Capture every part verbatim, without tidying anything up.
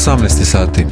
osamnaest sati.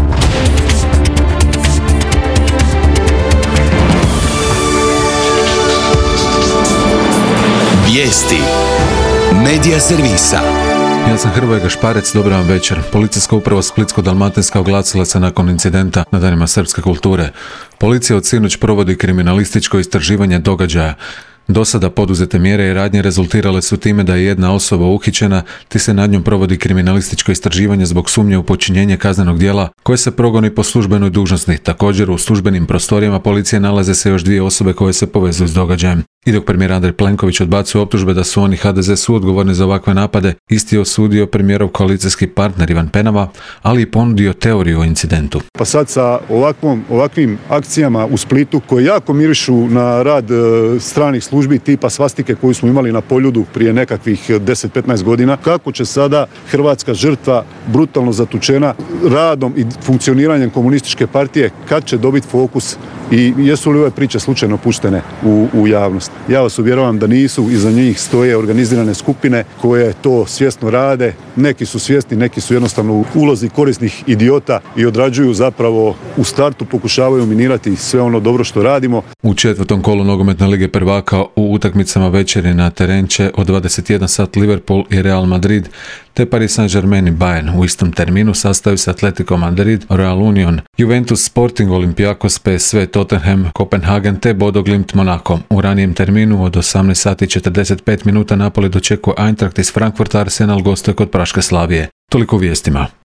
Vijesti Medija servisa. Ja sam Hrvoje Gašparec, dobar vam večer. Policijska uprava Splitsko-dalmatinska oglasila se nakon incidenta na danima srpske kulture. Policija od sinoć provodi kriminalističko istraživanje događaja. Do sada poduzete mjere i radnje rezultirale su time da je jedna osoba uhićena, te se nad njom provodi kriminalističko istraživanje zbog sumnje u počinjenje kaznenog djela koje se progoni po službenoj dužnosti. Također u službenim prostorijama policije nalaze se još dvije osobe koje se povezuju s događajem. I dok premijer Andrej Plenković odbacuje optužbe da su oni ha de ze suodgovorni za ovakve napade, isti je osudio premijerov koalicijski partner Ivan Penava, ali i ponudio teoriju o incidentu. Pa sad sa ovakvom, ovakvim akcijama u Splitu koje jako mirišu na rad e, stranih službi tipa svastike koju smo imali na Poljudu prije nekakvih deset do petnaest godina, kako će sada hrvatska žrtva brutalno zatučena radom i funkcioniranjem komunističke partije, kad će dobiti fokus i jesu li ove priče slučajno puštene u, u javnost. Ja vas uvjeravam da nisu, iza njih stoje organizirane skupine koje to svjesno rade. Neki su svjesni, neki su jednostavno u ulozi korisnih idiota i odrađuju zapravo u startu, pokušavaju minirati sve ono dobro što radimo. U četvrtom kolu nogometne lige prvaka u utakmicama večeri na teren će od dvadeset jedan sat Liverpool i Real Madrid te Paris Saint-Germain i Bayern. U istom terminu sastaju se Atletico Madrid, Real Union, Juventus, Sporting, Olympiakos, pe es ve, Tottenham, Kopenhagen te Bodo Glimt Monaco. U ranijem terminu od osamnaest sati i četrdeset pet minuta Napoli dočekuje Eintracht iz Frankfurta, Arsenal gostuje kod Praške Slavije. Toliko vijestima.